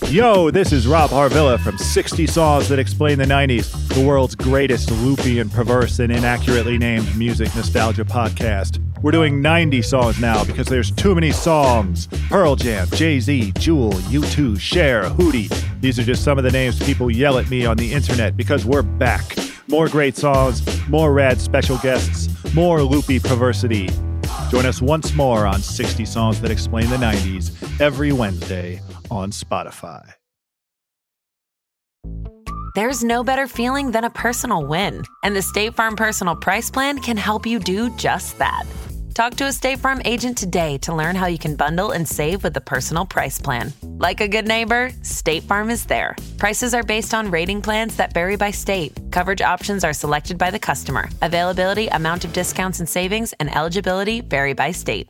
Yo, this is Rob Harvilla from 60 Songs That Explain the 90s, the world's greatest loopy and perverse and inaccurately named music nostalgia podcast. We're doing 90 songs now because there's too many songs. Pearl Jam, Jay-Z, Jewel, U2, Cher, Hootie. These are just some of the names people yell at me on the internet because we're back. More great songs, more rad special guests, more loopy perversity. Join us once more on 60 Songs That Explain the 90s every Wednesday on Spotify. There's no better feeling than a personal win, and the State Farm Personal Price Plan can help you do just that. Talk to a State Farm agent today to learn how you can bundle and save with the Personal Price Plan. Like a good neighbor, State Farm is there. Prices are based on rating plans that vary by state. Coverage options are selected by the customer. Availability, amount of discounts and savings, and eligibility vary by state.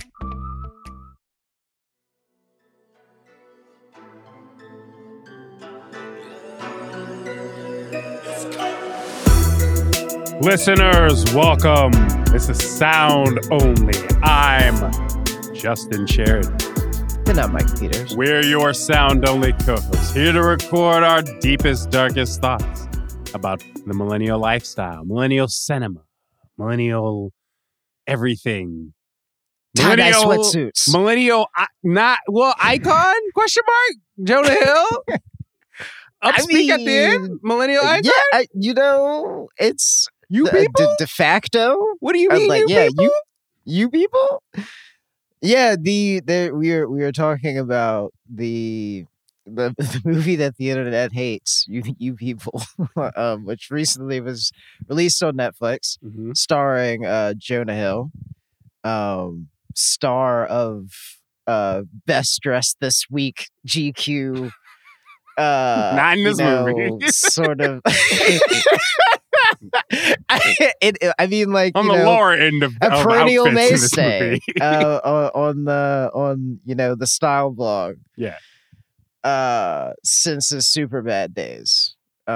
Listeners, welcome. This is Sound Only. I'm Justin Sheridan. And I'm Mike Peters. We're your Sound Only co-hosts, here to record our deepest, darkest thoughts about the millennial lifestyle, millennial cinema, millennial everything. Tie-dye sweatsuits. Millennial, icon? Question mark? Jonah Hill? Upspeak at the end? Millennial icon? Yeah, it's... You people? De facto? What do you mean, people? You people? Yeah, we were talking about the movie that the internet hates, you people, which recently was released on Netflix, starring Jonah Hill, star of Best Dressed This Week, GQ. Not in this movie. Sort of. I mean, like, on the lower end of a perennial mainstay on the style blog. Yeah. Since his super bad days,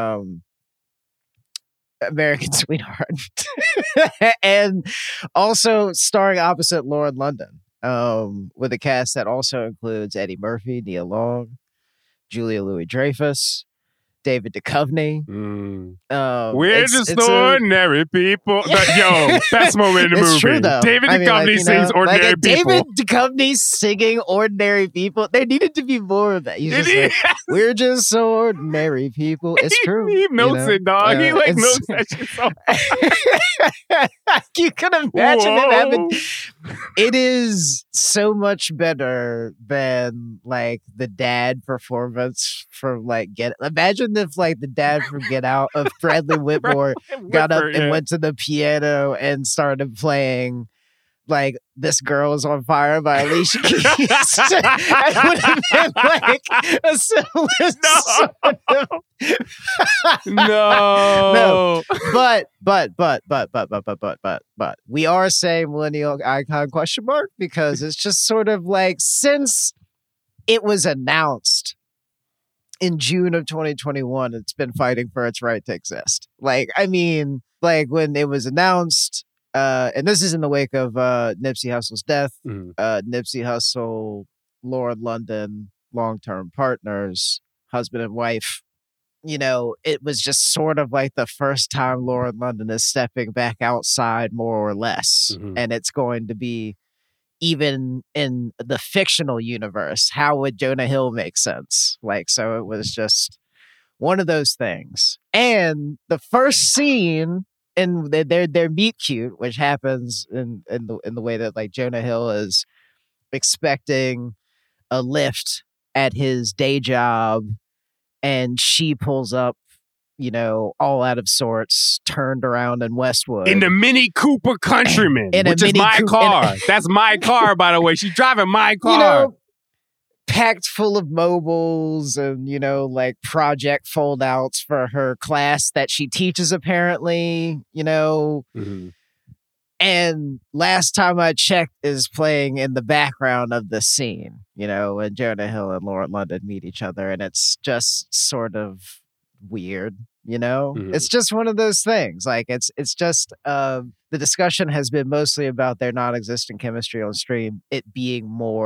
American Sweetheart, and also starring opposite Lauren London, with a cast that also includes Eddie Murphy, Nia Long, Julia Louis-Dreyfus, David Duchovny. We're just ordinary people. Yo, best moment in the movie. True, though. David Duchovny sings ordinary people. David Duchovny singing ordinary people. There needed to be more of that. He's just like, we're just ordinary people. It's true. He melts it, dog. He melts that shit so you can imagine him having... It is so much better than like the dad performance from like Imagine if like the dad from Get Out of Bradley Whitmore got up and went to the piano and started playing like This Girl Is on Fire by Alicia Keys. That would have been like a similar No. But we are saying millennial icon question mark because it's just sort of like, since it was announced in June of 2021, it's been fighting for its right to exist. Like, I mean, like when it was announced, and this is in the wake of Nipsey Hussle's death. Nipsey Hussle, Lauren London, long-term partners, husband and wife. You know, it was just sort of like the first time Lauren London is stepping back outside, more or less. And it's going to be, even in the fictional universe, how would Jonah Hill make sense? Like, so it was just one of those things. And the first scene in their meet cute, which happens in the way that like Jonah Hill is expecting a lift at his day job, and she pulls up, you know, all out of sorts, turned around in Westwood. In the Mini Cooper Countryman, which is my car. That's my car, by the way. She's driving my car. You know, packed full of mobiles and, you know, like project foldouts for her class that she teaches, apparently, you know. And last time I checked is playing in the background of the scene, you know, when Jonah Hill and Lauren London meet each other. And it's just sort of weird, you know. It's just one of those things. Like, it's just the discussion has been mostly about their non-existent chemistry on stream, it being more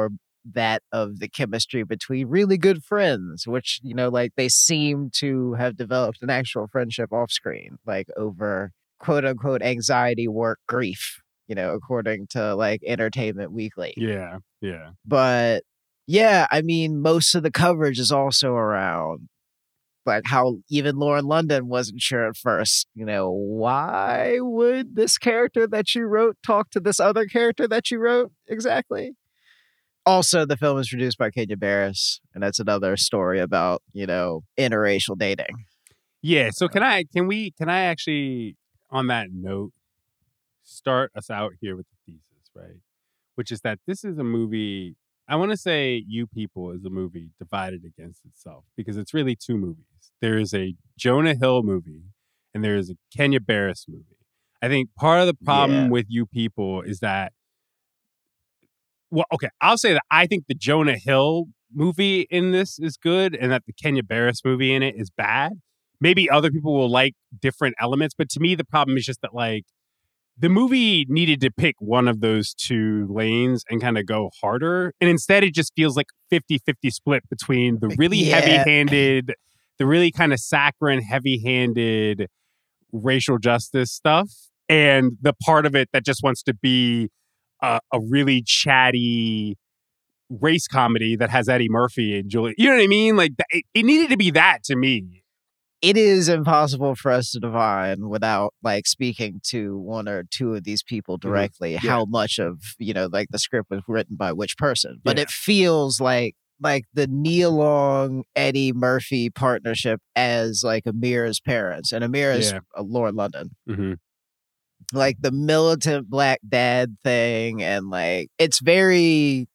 that of the chemistry between really good friends, which, like they seem to have developed an actual friendship off screen, like over quote unquote anxiety, work, grief, according to like Entertainment Weekly. Yeah. But yeah, I mean, most of the coverage is also around like how even Lauren London wasn't sure at first, why would this character that you wrote talk to this other character that you wrote exactly? Also, the film is produced by Kenya Barris, and that's another story about, interracial dating. Yeah. So can I actually, on that note, start us out here with the thesis, right? Which is that this is a movie, I want to say You People is a movie divided against itself because it's really two movies. There is a Jonah Hill movie and there is a Kenya Barris movie. I think part of the problem with You People is that, well, okay, I'll say that I think the Jonah Hill movie in this is good and that the Kenya Barris movie in it is bad. Maybe other people will like different elements, but to me, the problem is just that, like, the movie needed to pick one of those two lanes and kind of go harder. And instead, it just feels like 50-50 split between the really heavy-handed, the really kind of saccharine, heavy-handed racial justice stuff and the part of it that just wants to be a really chatty race comedy that has Eddie Murphy and Julie. You know what I mean? Like, it needed to be that to me. It is impossible for us to divine without like speaking to one or two of these people directly how much of, like the script was written by which person. But it feels like the Nia Long, Eddie Murphy partnership as like Amira's parents, and Amira's Lauren London. Mm-hmm. Like the militant black dad thing, and like it's very,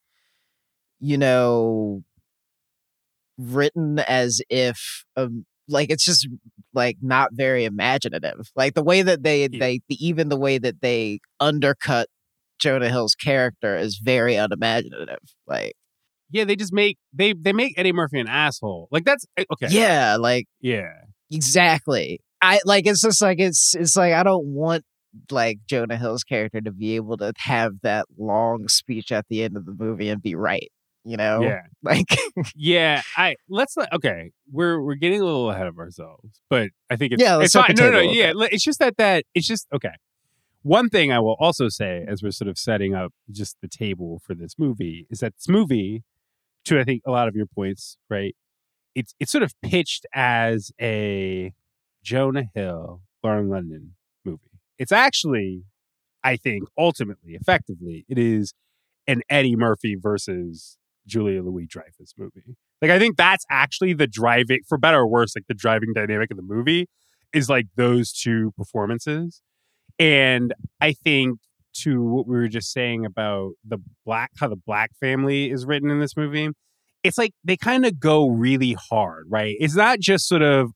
written as if like it's just like not very imaginative. Like the way that even the way that they undercut Jonah Hill's character is very unimaginative. Like, yeah, they just make they make Eddie Murphy an asshole. Like that's okay. Yeah, like yeah, exactly. I like it's just like it's like I don't want like Jonah Hill's character to be able to have that long speech at the end of the movie and be right. Yeah. Like yeah. Okay. We're getting a little ahead of ourselves, but I think it's let's fine. No. Yeah, it's just that it's just okay. One thing I will also say, as we're sort of setting up just the table for this movie, is that this movie, to I think a lot of your points, right? It's sort of pitched as a Jonah Hill, Lauren London movie. It's actually, I think, ultimately, effectively, it is an Eddie Murphy versus Julia Louis-Dreyfus movie. Like, I think that's actually the driving, for better or worse, like the driving dynamic of the movie is like those two performances. And I think to what we were just saying about how the black family is written in this movie, it's like they kind of go really hard, right? It's not just sort of,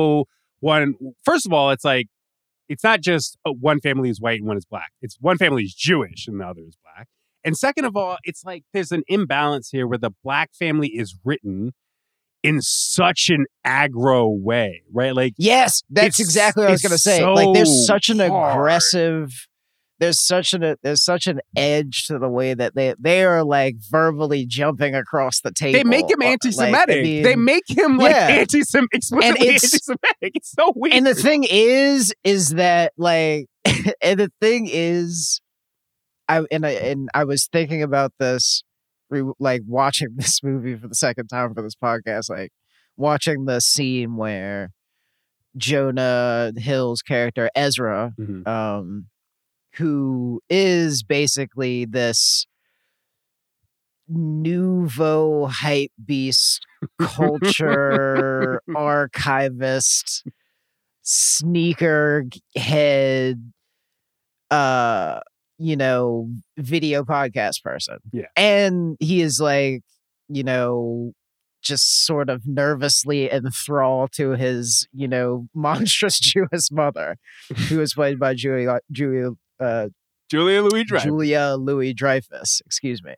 first of all, it's like, it's not just one family is white and one is black. It's one family is Jewish and the other is black. And second of all, it's like there's an imbalance here where the black family is written in such an aggro way, right? Like, yes, that's exactly what I was going to say. So like, there's such an hard. aggressive, there's such an edge to the way that they are like verbally jumping across the table. They make him anti-Semitic. Like, I mean, they make him like explicitly anti-Semitic. It's so weird. And the thing is that like, and the thing is, I was thinking about this, like watching this movie for the second time for this podcast, like watching the scene where Jonah Hill's character Ezra, who is basically this nouveau hype beast, culture archivist, sneaker head, video podcast person. Yeah. And he is like, just sort of nervously enthralled to his, monstrous Jewish mother, who is played by Julia Louis-Dreyfus, excuse me.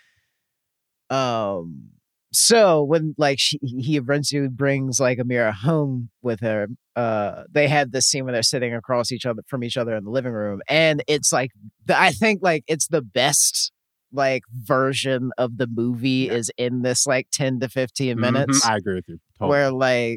So when like he eventually brings like Amira home with her, they have this scene where they're sitting across from each other in the living room, and it's like I think like it's the best like version of the movie is in this like 10 to 15 minutes. I agree with you. Totally. Where like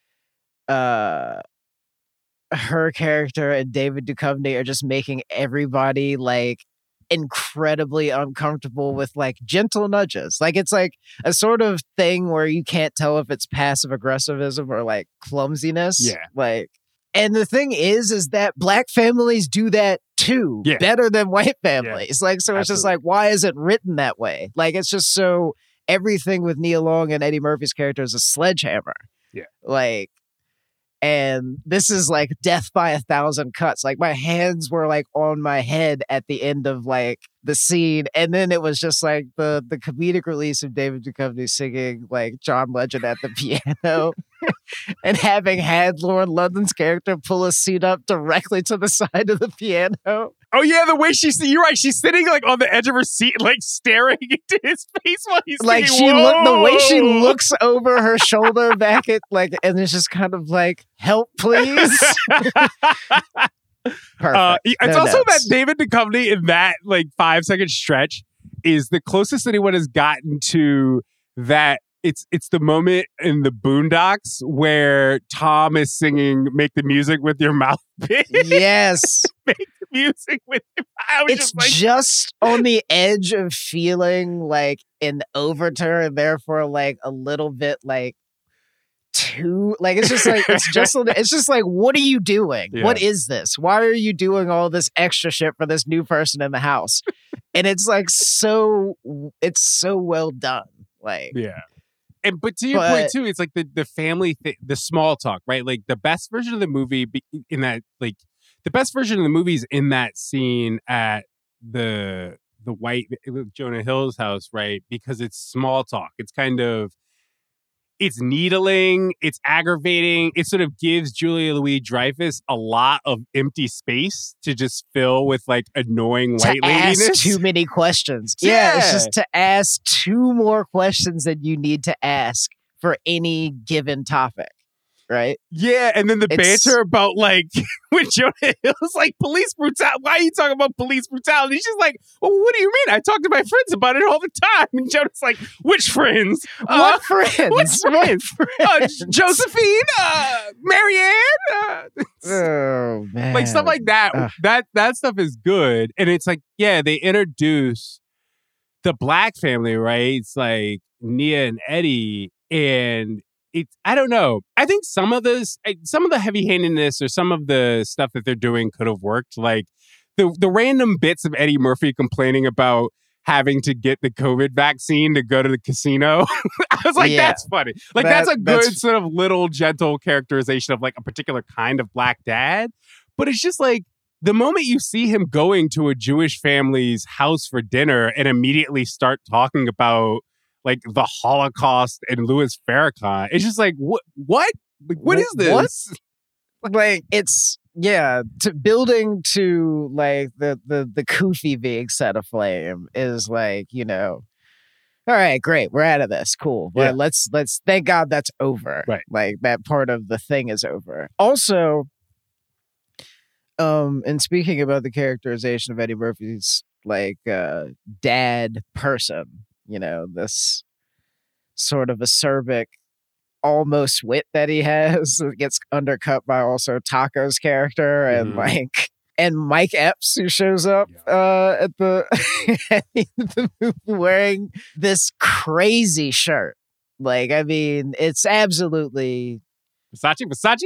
her character and David Duchovny are just making everybody like incredibly uncomfortable with like gentle nudges. Like it's like a sort of thing where you can't tell if it's passive aggressivism or like clumsiness. Yeah. Like, and the thing is that black families do that too, better than white families. Yeah. Like, so it's just like, why is it written that way? Like, it's just so everything with Nia Long and Eddie Murphy's character is a sledgehammer. Yeah. Like, and this is like death by 1,000 cuts. Like my hands were like on my head at the end of like the scene. And then it was just like the comedic release of David Duchovny singing like John Legend at the piano and having had Lauren London's character pull a seat up directly to the side of the piano. Oh yeah, the way you're right. She's sitting like on the edge of her seat, like staring into his face while he's like singing, the way she looks over her shoulder back at like, and it's just kind of like, help, please. Perfect. It's also that David Duchovny in that like 5-second stretch is the closest anyone has gotten to that. It's the moment in the Boondocks where Tom is singing "Make the Music with Your Mouth Big." Yes, make the music with your mouth. It's just on the edge of feeling like an overture, and therefore like a little bit like too like it's just like it's just like, what are you doing? Yeah. What is this? Why are you doing all this extra shit for this new person in the house? And it's like it's so well done. Like But to your point too, it's like the family the small talk, right? Like the best version of the movie in that, like the best version of the movie is in that scene at the white Jonah Hill's house, right? Because it's small talk. It's kind of, it's needling, it's aggravating. It sort of gives Julia Louis-Dreyfus a lot of empty space to just fill with like annoying white ladiness. Ask too many questions. Yeah, it's just to ask 2 more questions than you need to ask for any given topic. Right? Yeah, and then the banter about like when Jonah Hill's like police brutality. Why are you talking about police brutality? She's like, well, what do you mean? I talk to my friends about it all the time. And Jonah's like, which friends? What friends? What friends? Josephine? Marianne? Oh man. Like stuff like that. That stuff is good. And it's like, yeah, they introduce the black family, right? It's like Nia and Eddie, and I don't know. I think some of the heavy-handedness or some of the stuff that they're doing could have worked. Like the random bits of Eddie Murphy complaining about having to get the COVID vaccine to go to the casino. I was like, that's funny. Like that's a good sort of little gentle characterization of like a particular kind of black dad. But it's just like the moment you see him going to a Jewish family's house for dinner and immediately start talking about like the Holocaust and Louis Farrakhan, it's just like, what? Like, what is this? What? Like, it's building to like the Kufi being set aflame is like, you know, all right, great, we're out of this, cool. But let's thank God that's over. Right, like that part of the thing is over. Also, and speaking about the characterization of Eddie Murphy's like dad person. You know, this sort of acerbic, almost wit that he has that gets undercut by also Taco's character and and Mike Epps, who shows up at the movie wearing this crazy shirt. Like, I mean, it's absolutely Versace.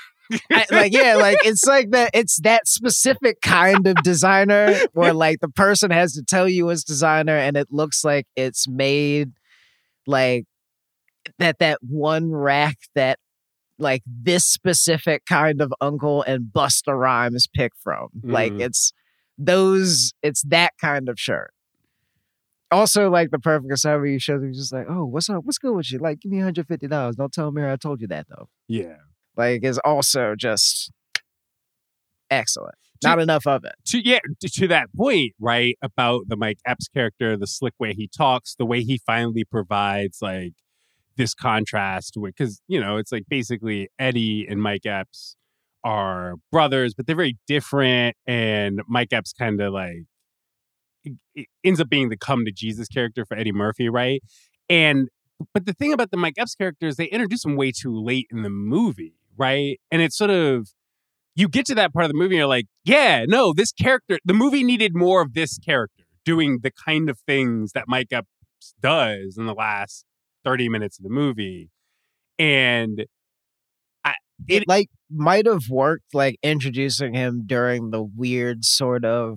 It's like that. It's that specific kind of designer where like the person has to tell you it's designer, and it looks like it's made like that one rack that like this specific kind of uncle and Busta Rhymes pick from. Like it's that kind of shirt. Also, like the perfect assignment you showed me, just like, oh, what's up? What's good with you? Like, give me $150. Don't tell Mary I told you that though. Yeah. Like, is also just excellent. Not enough of it. To that point, right, about the Mike Epps character, the slick way he talks, the way he finally provides, like, this contrast with, because, you know, it's like basically Eddie and Mike Epps are brothers, but they're very different, and Mike Epps kind of, like, it ends up being the come to Jesus character for Eddie Murphy, right? But the thing about the Mike Epps character is they introduce him way too late in the movie, right? And it's sort of, you get to that part of the movie and you're like, yeah, no, this character, the movie needed more of this character doing the kind of things that Mike Epps does in the last 30 minutes of the movie. And it like might have worked, like introducing him during the weird sort of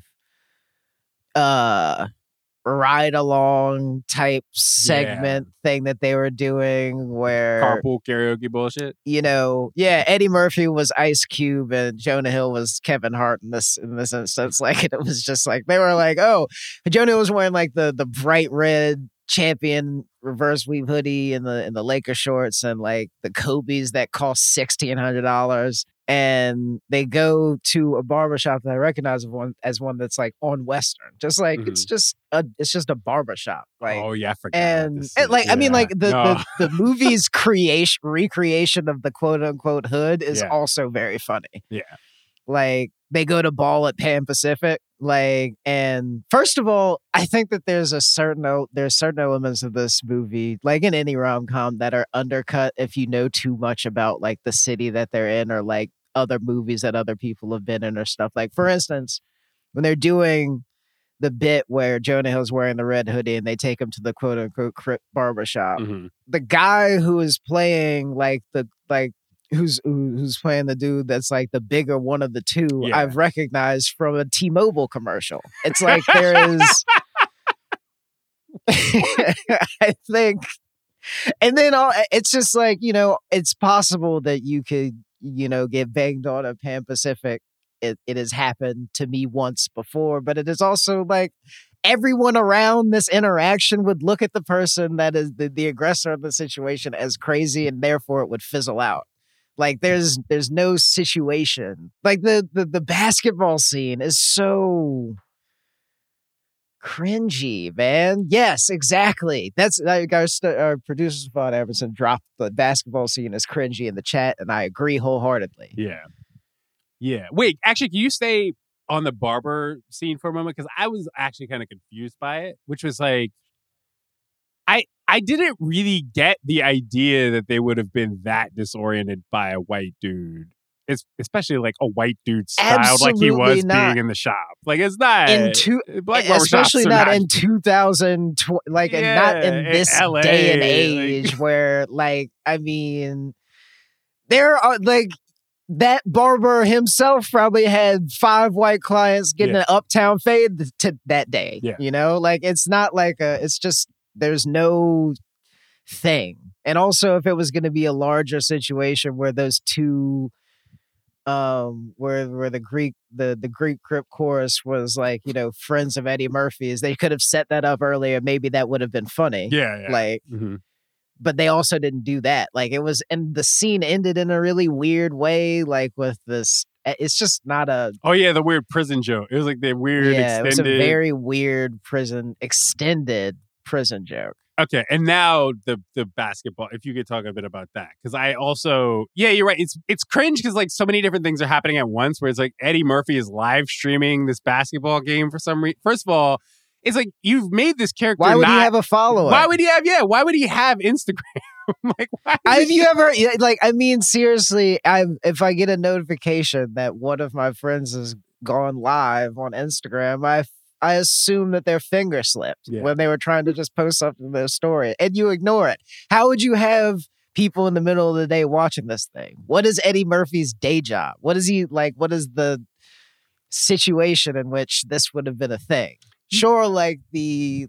ride along type segment thing that they were doing, where carpool karaoke bullshit. Eddie Murphy was Ice Cube and Jonah Hill was Kevin Hart in this instance. Like, it was just like they were like, oh, Jonah Hill was wearing like the bright red champion reverse weave hoodie and the Laker shorts and like the Kobe's that cost $1,600. And they go to a barbershop that I recognize as one that's like on Western. Just like it's just a barbershop. Like, oh yeah, I forgot. And like I mean, like the movie's recreation of the quote unquote hood is also very funny. Yeah. Like, they go to ball at Pan Pacific. Like, and first of all, I think that there's certain elements of this movie, like in any rom-com, that are undercut if you know too much about like the city that they're in, or like other movies that other people have been in or stuff. Like, for instance, when they're doing the bit where Jonah Hill's wearing the red hoodie and they take him to the quote unquote crip barbershop, the guy who is playing who's playing the dude that's like the bigger one of the two, I've recognized from a T-Mobile commercial. It's like there is I think, and then it's just like, it's possible that you could, get banged on at Pan Pacific. It has happened to me once before, but it is also like everyone around this interaction would look at the person that is the aggressor of the situation as crazy, and therefore it would fizzle out. Like, there's no situation. Like, the basketball scene is so cringy, man. Yes, exactly. That's like our producer Spot Everson dropped the basketball scene as cringy in the chat, and I agree wholeheartedly. Yeah. Wait, actually, can you stay on the barber scene for a moment? Because I was actually kind of confused by it, which was like, I didn't really get the idea that they would have been that disoriented by a white dude. It's especially like a white dude styled like he was being in the shop. Like, it's not black especially not in 2020, like, and not in this LA, day and age, like, where, like, I mean, there are like, that barber himself probably had 5 white clients getting an uptown fade to that day. Like, it's not like it's just, there's no thing. And also, if it was going to be a larger situation where those two, where the Greek Crip chorus was like, friends of Eddie Murphy's, they could have set that up earlier. Maybe that would have been funny. Like, but they also didn't do that. Like, it was, and the scene ended in a really weird way, like with this. It's just not a. Oh yeah, the weird prison joke. It was like the weird. Yeah, extended... it was a very weird extended prison joke. Okay, and now the basketball. If you could talk a bit about that, because I also, you're right. It's cringe because like so many different things are happening at once. Where it's like Eddie Murphy is live streaming this basketball game for some reason. First of all, it's like, you've made this character. Why would he have a follower? Why would he have? Yeah, why would he have Instagram? Like, why? Have you ever like? I mean, seriously, if I get a notification that one of my friends has gone live on Instagram, I assume that their finger slipped when they were trying to just post something in their story, and you ignore it. How would you have people in the middle of the day watching this thing? What is Eddie Murphy's day job? What is he like? What is the situation in which this would have been a thing? Sure, you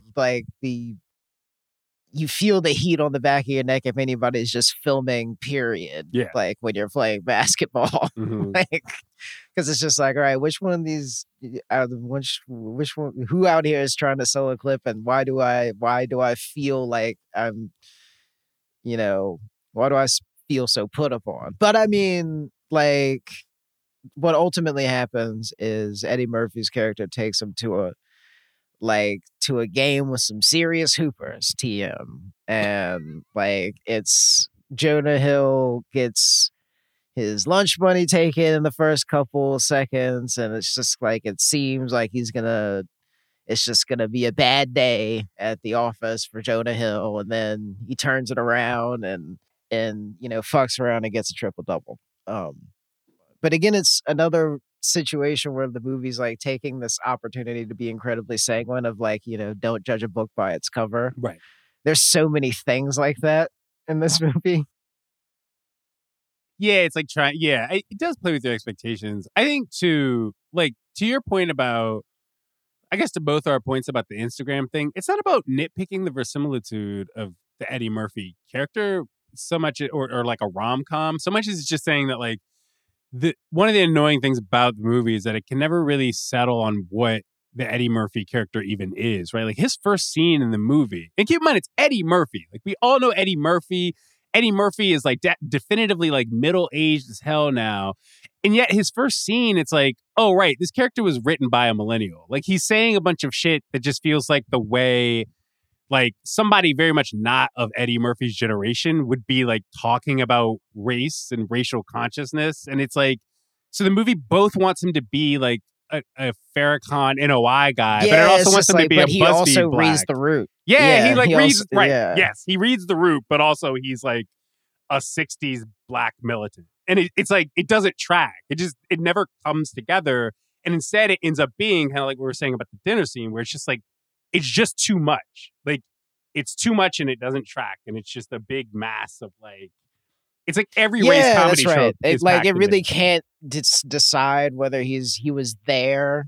feel the heat on the back of your neck if anybody's just filming, period. Yeah. Like when you're playing basketball. Like, because it's just like, all right, which one of these, which one, who out here is trying to sell a clip, and why do I feel like I'm, why do I feel so put upon? But I mean, like, what ultimately happens is Eddie Murphy's character takes him to a game with some serious hoopers, TM. And like, it's Jonah Hill gets his lunch money taken in the first couple seconds, and it's just like, it seems like he's gonna it's just going to be a bad day at the office for Jonah Hill. And then he turns it around and fucks around and gets a triple double. But again, it's another situation where the movie's like taking this opportunity to be incredibly sanguine of like, don't judge a book by its cover. Right. There's so many things like that in this movie. Yeah, it's like it does play with your expectations. I think to your point about, I guess to both our points about the Instagram thing, it's not about nitpicking the verisimilitude of the Eddie Murphy character so much, or like a rom-com, so much as it's just saying that like one of the annoying things about the movie is that it can never really settle on what the Eddie Murphy character even is, right? Like his first scene in the movie, and keep in mind, it's Eddie Murphy. Like we all know Eddie Murphy. Eddie Murphy is like definitively like middle-aged as hell now. And yet his first scene, it's like, oh, right, this character was written by a millennial. Like he's saying a bunch of shit that just feels like the way like somebody very much not of Eddie Murphy's generation would be like talking about race and racial consciousness. And it's like, so the movie both wants him to be like a Farrakhan NOI guy, but it also wants him to be a BuzzFeed he also black. reads The Root. Yeah, he like reads, also, right. Yeah. Yes, he reads The Root, but also he's like a 60s black militant. And it's like, it doesn't track. It never comes together. And instead it ends up being kind of like we were saying about the dinner scene where it's just like, it's just too much. Like it's too much and it doesn't track. And it's just a big mass of like, it's like every race comedy that's right. show. It really can't decide whether he was there,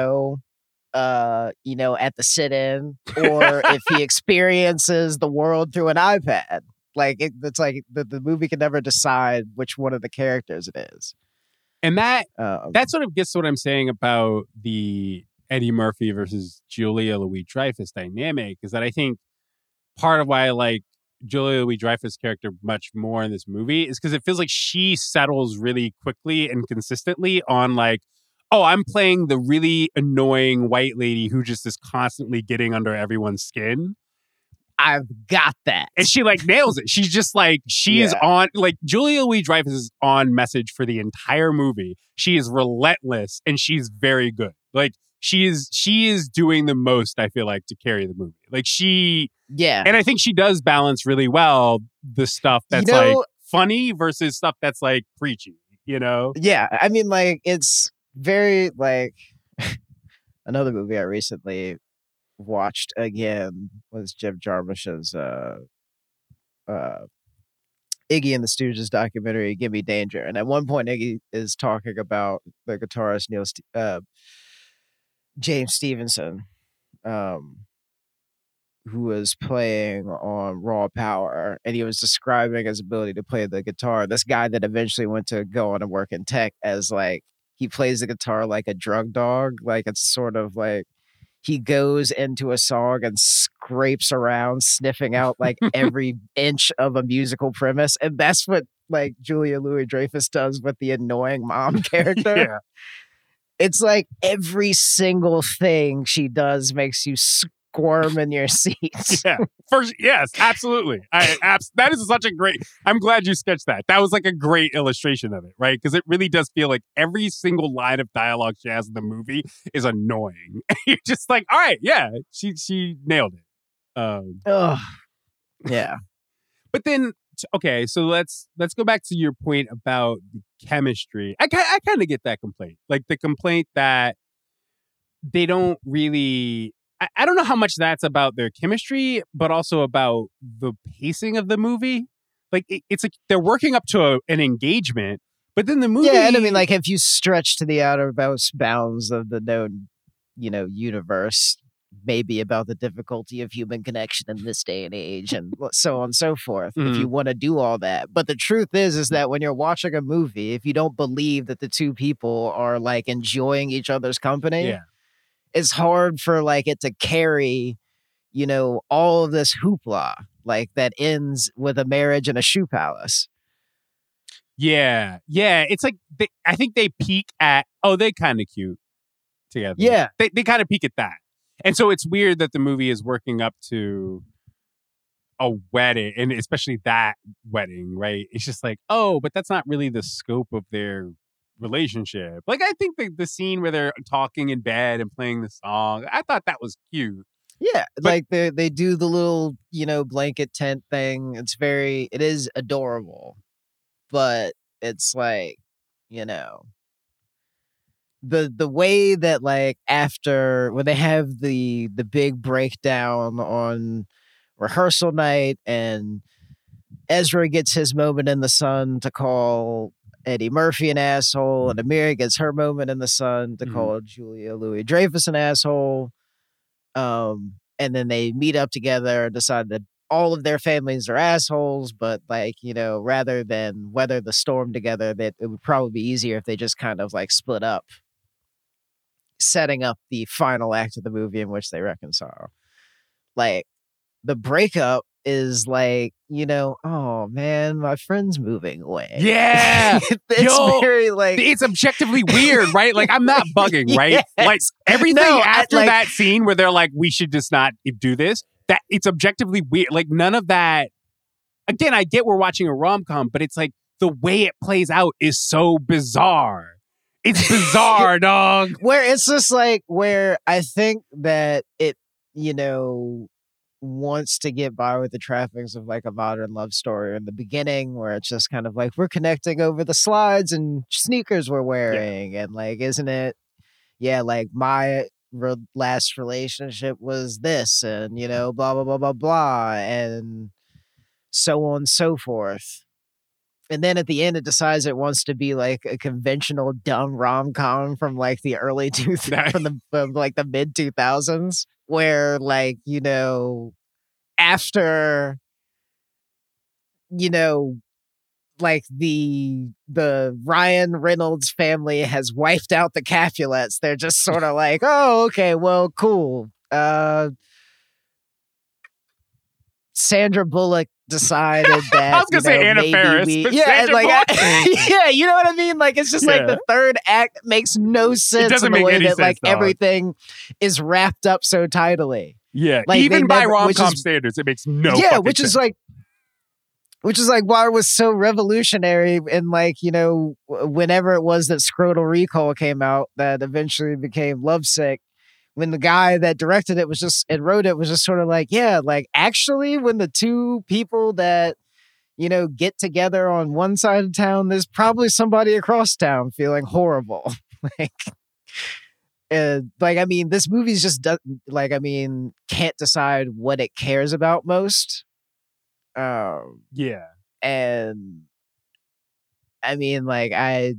at the sit-in, or if he experiences the world through an iPad. Like it's like the movie can never decide which one of the characters it is. And that sort of gets to what I'm saying about the Eddie Murphy versus Julia Louis-Dreyfus dynamic, is that I think part of why I like Julia Louis-Dreyfus' character much more in this movie is because it feels like she settles really quickly and consistently on like, oh, I'm playing the really annoying white lady who just is constantly getting under everyone's skin. I've got that. And she like nails it. She's just like, is on, like Julia Louis-Dreyfus is on message for the entire movie. She is relentless and she's very good. Like she is doing the most, I feel like, to carry the movie. Like and I think she does balance really well the stuff that's like funny versus stuff that's like preachy, Yeah. I mean, like, it's very like another movie I recently watched again was Jim Jarmusch's Iggy and the Stooges documentary Gimme Danger, and at one point Iggy is talking about the guitarist James Stevenson, who was playing on Raw Power, and he was describing his ability to play the guitar. This guy that eventually went to go on and work in tech, as like he plays the guitar like a drug dog. Like it's sort of like he goes into a song and scrapes around, sniffing out like every inch of a musical premise. And that's what like Julia Louis-Dreyfus does with the annoying mom character. Yeah. It's like every single thing she does makes you squirm in your seats. Yeah. Yes, absolutely. That is such a great, I'm glad you sketched that. That was like a great illustration of it, right? Because it really does feel like every single line of dialogue she has in the movie is annoying. You're just like, all right, yeah, she nailed it. Yeah. But then, okay, so let's go back to your point about the chemistry. I kind of get that complaint. Like the complaint that they don't really, I don't know how much that's about their chemistry, but also about the pacing of the movie. Like it's like they're working up to an engagement, but then the movie. Yeah, and I mean, like if you stretch to the outer bounds of the known, universe, maybe about the difficulty of human connection in this day and age, and so on and so forth. Mm-hmm. If you want to do all that, but the truth is that when you're watching a movie, if you don't believe that the two people are like enjoying each other's company. Yeah. It's hard for like it to carry, all of this hoopla like that ends with a marriage and a shoe palace. Yeah. It's like I think they peak at they kind of cute together. Yeah, they kind of peak at that, and so it's weird that the movie is working up to a wedding, and especially that wedding, right? It's just like, but that's not really the scope of their relationship. Like, I think the scene where they're talking in bed and playing the song, I thought that was cute. Yeah, like they do the little, blanket tent thing. It is adorable, but it's like, the way that like after when they have the big breakdown on rehearsal night and Ezra gets his moment in the sun to call Eddie Murphy an asshole, and Amira gets her moment in the sun to call Julia Louis-Dreyfus an asshole. And then they meet up together and decide that all of their families are assholes, but like, rather than weather the storm together, that it would probably be easier if they just kind of like split up, setting up the final act of the movie in which they reconcile. Like, the breakup is like, oh man, my friend's moving away. Yeah. It's very like, it's objectively weird, right? Like, I'm not bugging, right? Yes. Like, everything after like, that scene where they're like, we should just not do this, that it's objectively weird. Like, none of that. Again, I get we're watching a rom-com, but it's like the way it plays out is so bizarre. It's bizarre, dog. Where it's just like, where I think that it, wants to get by with the trappings of like a modern love story in the beginning, where it's just kind of like we're connecting over the slides and sneakers we're wearing, and like, isn't it? Yeah, like my last relationship was this, and blah blah blah blah blah, and so on and so forth. And then at the end, it decides it wants to be like a conventional dumb rom-com from like the early from like the mid 2000s, where like, after, like the Ryan Reynolds family has wiped out the Capulets, they're just sort of like, oh, okay, well, cool. Sandra Bullock decided that I was gonna say Anna Faris, but Sandra Bullock. Yeah, you know what I mean? Like, it's just like the third act makes no sense. It doesn't in the make way any that sense, like dog. Everything is wrapped up so tidily. Yeah, like, even by never, rom-com standards, it makes no fucking which sense. is like why it was so revolutionary. And like, whenever it was that Scrotal Recall came out, that eventually became Lovesick, when the guy that directed it and wrote it was just sort of like, yeah, like actually when the two people that, get together on one side of town, there's probably somebody across town feeling horrible. I mean, this movie's just can't decide what it cares about most. Yeah. And I mean, like, I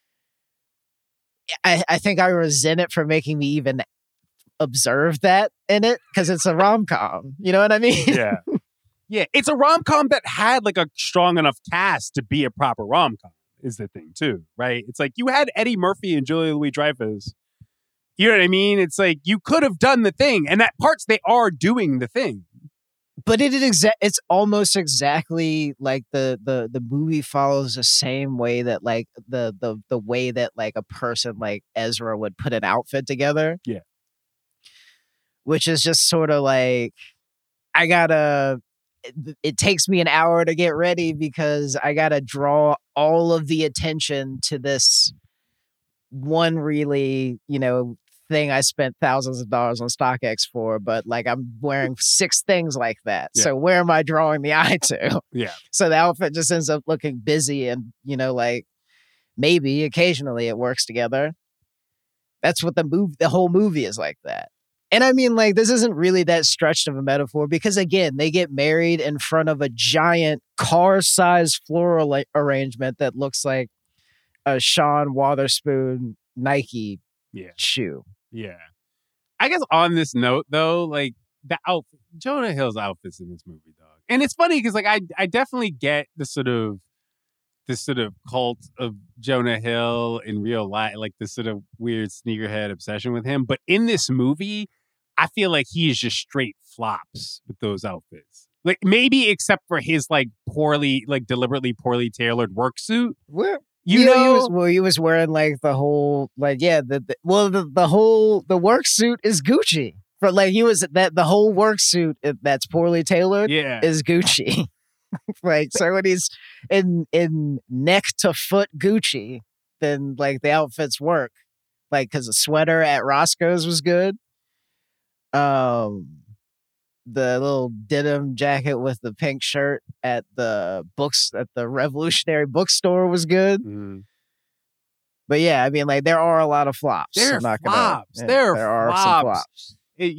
think I resent it for making me even observe that in it, because it's a rom-com. You know what I mean? Yeah. Yeah. It's a rom-com that had like a strong enough cast to be a proper rom-com, is the thing too, right? It's like you had Eddie Murphy and Julia Louis-Dreyfus. You know what I mean? It's like you could have done the thing, and that parts they are doing the thing. But it's almost exactly like the movie follows the same way that like the way that like a person like Ezra would put an outfit together. Yeah. Which is just sort of like, it takes me an hour to get ready because I gotta draw all of the attention to this one really, thing I spent thousands of dollars on StockX for, but like I'm wearing 6 things like that. Yeah. So where am I drawing the eye to? Yeah. So the outfit just ends up looking busy, and like maybe occasionally it works together. That's what the whole movie is like that. And I mean, like, this isn't really that stretched of a metaphor, because again, they get married in front of a giant car-sized floral arrangement that looks like a Sean Wotherspoon Nike shoe. Yeah. I guess on this note, though, like, Jonah Hill's outfits in this movie, dog. And it's funny because, like, I definitely get this sort of cult of Jonah Hill in real life, like this sort of weird sneakerhead obsession with him. But in this movie, I feel like he is just straight flops with those outfits. Like, maybe except for his like deliberately poorly tailored work suit. He was wearing like the whole the work suit is Gucci. But like the whole work suit that's poorly tailored is Gucci. Like, so when he's in neck to foot Gucci, then like the outfits work. Like, because the sweater at Roscoe's was good. The little denim jacket with the pink shirt at the Revolutionary Bookstore was good. Mm. But yeah, I mean, like there are a lot of flops. There are flops. There are some flops.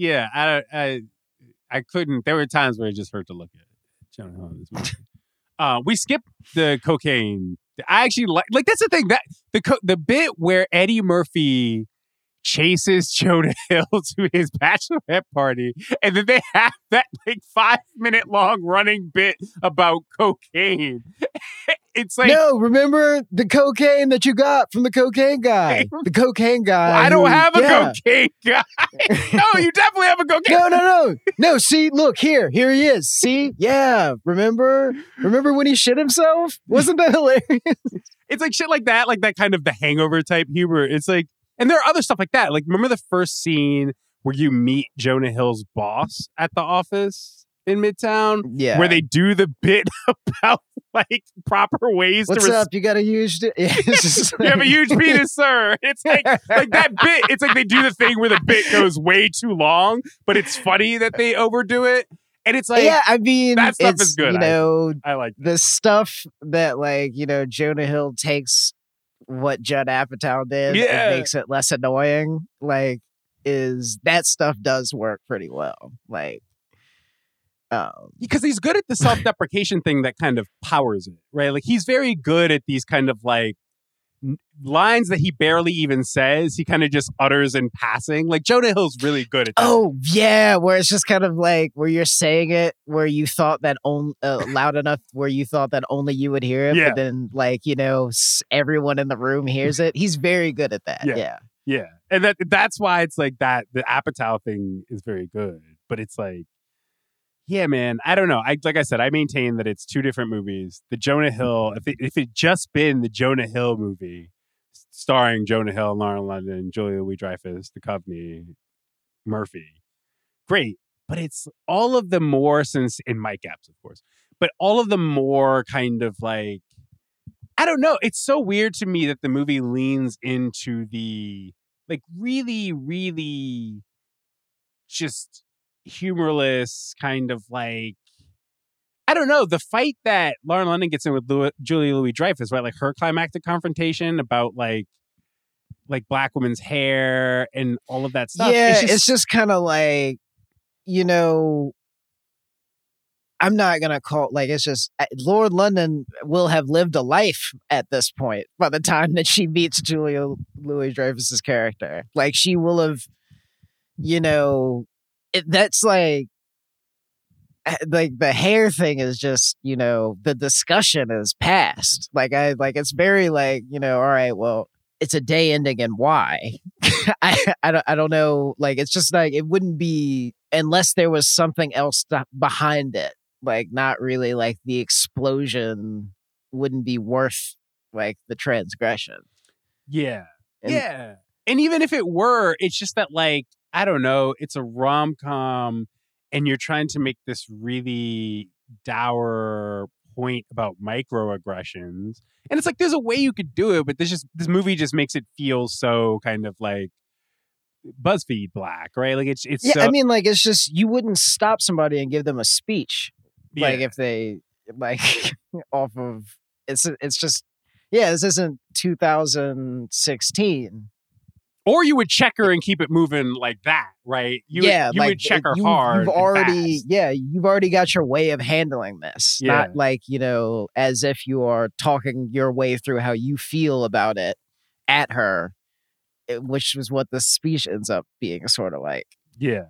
I couldn't. There were times where it just hurt to look at Jonah Hill in this movie. We skipped the cocaine. I actually like that's the thing, that the bit where Eddie Murphy chases Jonah Hill to his bachelorette party, and then they have that like 5-minute long running bit about cocaine. It's like, no, remember the cocaine that you got from the cocaine guy? The cocaine guy. Well, I don't have a cocaine guy. No, you definitely have a cocaine. No. See, look here he is. See, yeah. Remember when he shit himself? Wasn't that hilarious? It's like shit like that kind of the Hangover type humor. It's like, and there are other stuff like that. Like, remember the first scene where you meet Jonah Hill's boss at the office in Midtown? Yeah. Where they do the bit about like proper ways What's up? You got a huge you have a huge penis, sir. It's like that bit. It's like they do the thing where the bit goes way too long, but it's funny that they overdo it. And it's like, yeah, I mean, that stuff is good. You know, I like that. The stuff that, like, you know, Jonah Hill takes what Judd Apatow did and makes it less annoying. Like, is that stuff does work pretty well. Like, because he's good at the self-deprecation thing that kind of powers it, right? Like, he's very good at these kind of like lines that he barely even says. He kind of just utters in passing. Like, Jonah Hill's really good at that. Oh yeah, where it's just kind of like where you're saying it where you thought that loud enough where you thought that only you would hear it, but then like, you know, everyone in the room hears it. He's very good at that. Yeah. And that's why it's like that the Apatow thing is very good, but it's like, yeah, man, I don't know. Like I said, I maintain that it's two different movies. The Jonah Hill, if it just been the Jonah Hill movie, starring Jonah Hill, Lauren London, Julia Louis-Dreyfus, Duchovny, Murphy, great. But it's all of the more in Mike Epps, of course, but all of the more kind of like, I don't know. It's so weird to me that the movie leans into the like really, really just humorless kind of like, I don't know, the fight that Lauren London gets in with Julia Louis-Dreyfus, right? Like her climactic confrontation about like black women's hair and all of that stuff. Yeah, it's just kind of like, you know, I'm not going to call, like, it's just, Lauren London will have lived a life at this point by the time that she meets Julia Louis-Dreyfus's character. Like, she will have, you know, that's like the hair thing is just, you know, the discussion is past. Like, it's very like, you know, all right, well, it's a day ending and why? I don't know. Like, it's just like, it wouldn't be, unless there was something else behind it. Like, not really, like, the explosion wouldn't be worth, like, the transgression. Yeah. And even if it were, it's just that, like, I don't know, it's a rom-com and you're trying to make this really dour point about microaggressions. And it's like, there's a way you could do it, but this movie just makes it feel so kind of like BuzzFeed black, right? Like, it's yeah, so, I mean, like, it's just, you wouldn't stop somebody and give them a speech. Like, if they, like, off of, it's just, yeah, this isn't 2016. Or you would check her and keep it moving like that, right? You would check her hard. You've already got your way of handling this. Yeah. Not like, you know, as if you are talking your way through how you feel about it at her, which was what the speech ends up being sort of like. Yeah.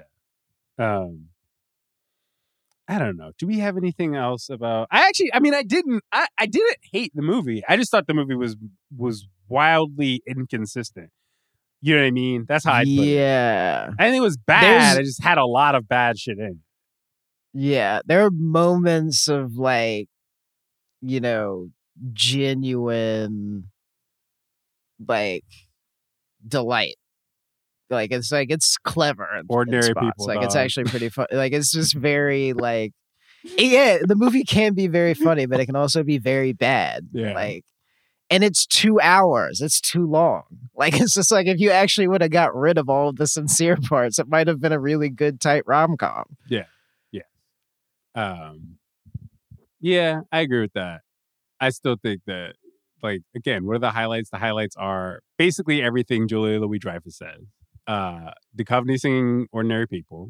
I don't know. Do we have anything else about? I didn't hate the movie. I just thought the movie was wildly inconsistent. You know what I mean? That's how I put it. Yeah. I think it was bad. I just had a lot of bad shit in it. Yeah. There are moments of like, you know, genuine like delight. Like, it's clever. Ordinary spots. people. Like, it's actually pretty fun. Like, it's just very like, yeah, the movie can be very funny, but it can also be very bad. Yeah. Like, And it's 2 hours. It's too long. Like, it's just like if you actually would have got rid of all of the sincere parts, it might have been a really good, tight rom-com. Yeah. Yeah, I agree with that. I still think that, like, again, what are the highlights? The highlights are basically everything Julia Louis-Dreyfus says. Duchovny singing Ordinary People.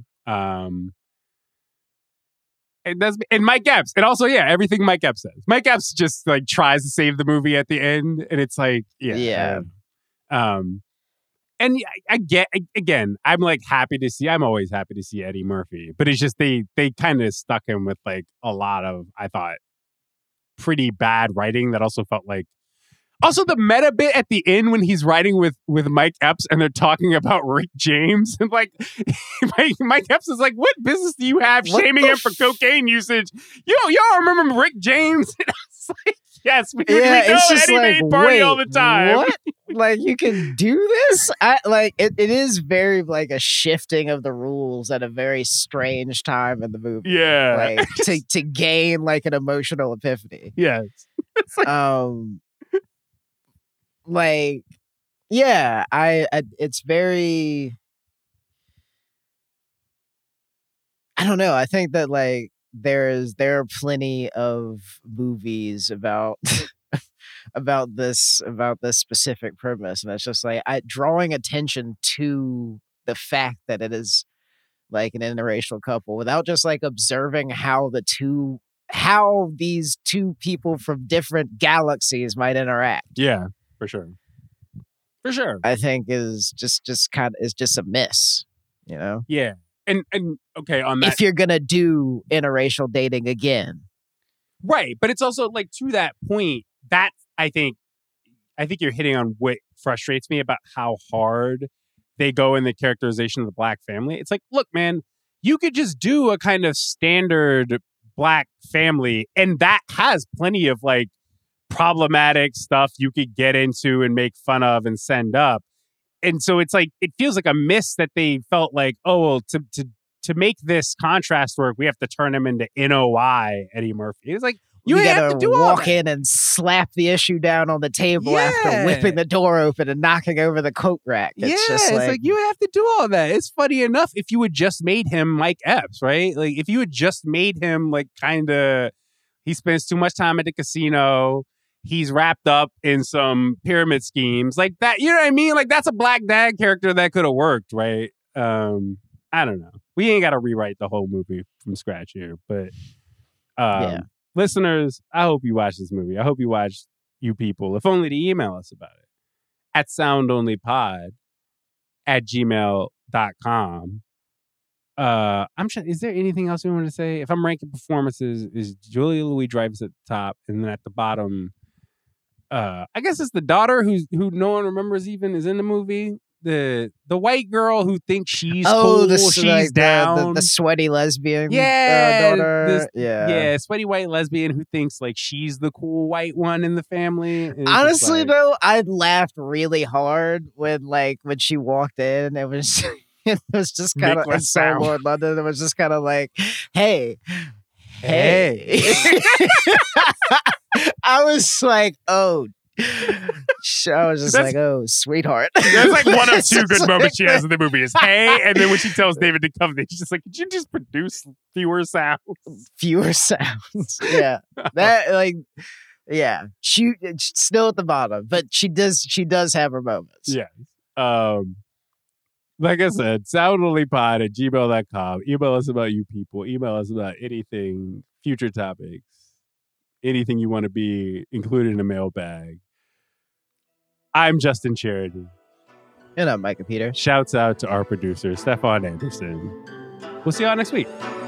And Mike Epps. And also, everything Mike Epps says. Mike Epps just like tries to save the movie at the end, and it's like, and I get, again, I'm like I'm always happy to see Eddie Murphy, but it's just they kind of stuck him with like a lot of, I thought, pretty bad writing that also felt like. Also, the meta bit at the end when he's writing with Mike Epps and they're talking about Rick James, and like Mike Epps is like, "What business do you have shaming him for cocaine usage? Y'all remember Rick James?" And I was like, "Yes, we know Eddie made party all the time." What? Like, you can do this? It is very like a shifting of the rules at a very strange time in the movie. Yeah, like to gain like an emotional epiphany. Yes. Like, yeah, it's very, I don't know. I think that like there are plenty of movies about about this specific premise, and it's just like drawing attention to the fact that it is like an interracial couple without just like observing how these two people from different galaxies might interact. Yeah. For sure. I think is just a miss, you know? Yeah. And okay, on that, if you're gonna do interracial dating again. Right. But it's also like, to that point, that I think you're hitting on what frustrates me about how hard they go in the characterization of the Black family. It's like, look, man, you could just do a kind of standard Black family, and that has plenty of like problematic stuff you could get into and make fun of and send up. And so it's like, it feels like a miss that they felt like, oh, well, to make this contrast work, we have to turn him into NOI Eddie Murphy. It's like, you have to do walk in and slap the issue down on the table after whipping the door open and knocking over the coat rack. It's like you have to do all that. It's funny enough if you had just made him Mike Epps, right? Like if you had just made him like kind of, he spends too much time at the casino. He's wrapped up in some pyramid schemes like that. You know what I mean? Like that's a Black dad character that could have worked, right? I don't know. We ain't got to rewrite the whole movie from scratch here, but listeners, I hope you watch this movie. I hope you watch You People, if only to email us about it at soundonlypod@gmail.com. I'm sure. Is there anything else we want to say? If I'm ranking performances, is Julia Louis-Dreyfus at the top, and then at the bottom, I guess it's the daughter who no one remembers even is in the movie. The white girl who thinks she's cool, she's like down. The sweaty lesbian daughter. Yeah, sweaty white lesbian who thinks like she's the cool white one in the family. Honestly, though, I laughed really hard when she walked in. It was just kind of in Lord London. It was just kind of like, hey. I was like, oh. I was just like, oh, sweetheart. That's like one of two good moments she has in the movie is, hey, and then when she tells David to come, she's just like, could you just produce fewer sounds? Fewer sounds. Yeah. That, like, yeah. She's still at the bottom, but she does have her moments. Yeah. Like I said, soundonlypod@gmail.com. Email us about You People. Email us about anything, future topics, anything you want to be included in a mailbag. I'm Justin Sheridan. And I'm Micah Peter. Shouts out to our producer, Stefan Anderson. We'll see y'all next week.